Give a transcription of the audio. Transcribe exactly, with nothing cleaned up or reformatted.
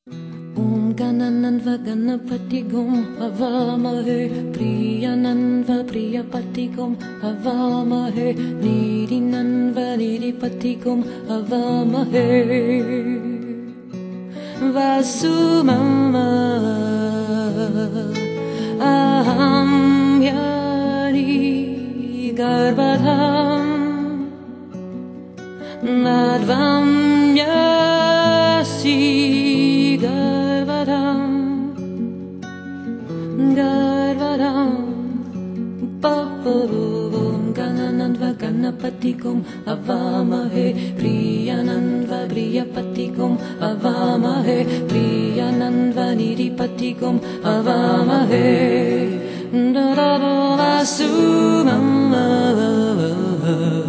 Om Ganananva Ganapatigum Avamahe Priyananva Priyapatigum Avamahe Nidinanva Nidipatigum Avamahe Vasumama Aham Yani Garbhadam Madhvam Yasi Garbhadam Garbhadam Paparum Ganananva Ganapatigum Avamahe Priyananva Priyapatigum Avamahe Priyananva Nidipatigum Avamahe Vasumama